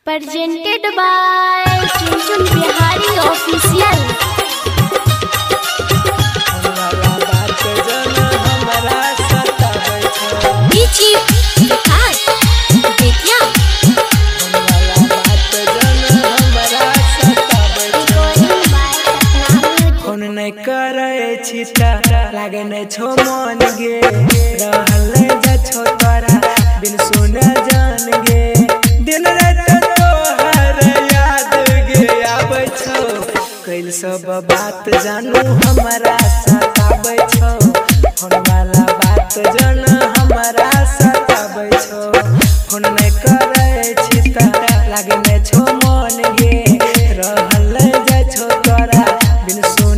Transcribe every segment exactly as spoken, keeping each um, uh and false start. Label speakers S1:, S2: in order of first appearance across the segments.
S1: presented by Chunchun Bihari Official।
S2: करे छिता लागे न छो मन गे रहल जा छो तोरा बिन सुन जान गे दिन रात तोहर याद गे आबै छो कैल सब बात जानू हमरा सताबै छो फोन वाला बात जान हमरा सताबै छो फोन न करे छिता लागे न छो मन गे रहल जा छो तोरा बिन सुन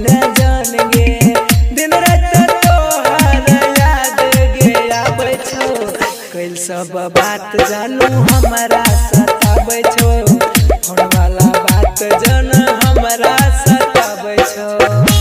S2: सब बात जानू हमरा सताबै छो फोन वाला बात जान हमरा सताबै छो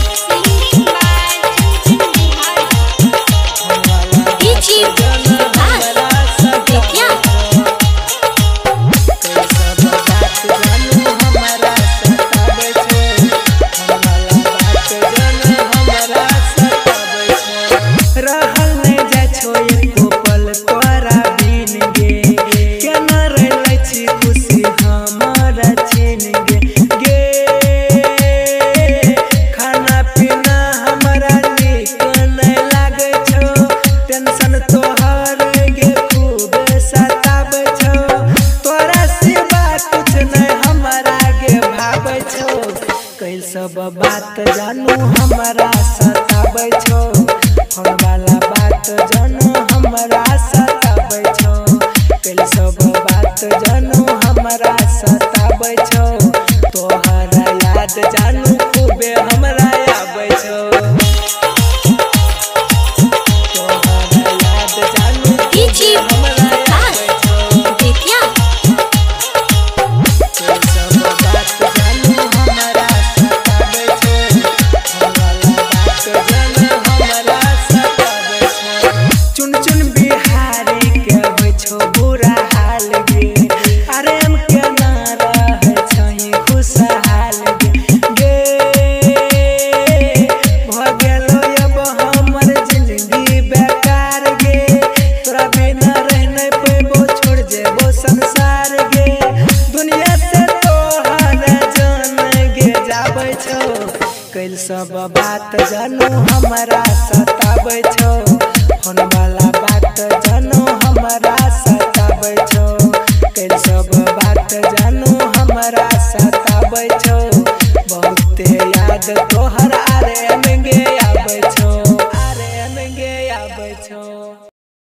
S2: कैल सब बात जानू हमरा सताबै छो फोन वाला बात जानू हमरा सताबै छो कैल सब बात जानू हमरा सताबै छो तोहरा याद जानू खूबे हमरा आबै छो तोहरा याद जानू खूबे हमरा आबै छो देखिया कैल सब बात जानू हमरा कैल सब बात जानू हमरा सताबै छो फोन वाला बात जानू हमरा सताबै छो कैल सब बात जानू हमरा सताबै छो बहुते याद तोहर आरे में गे आबै छो आरे में गे आबै छो।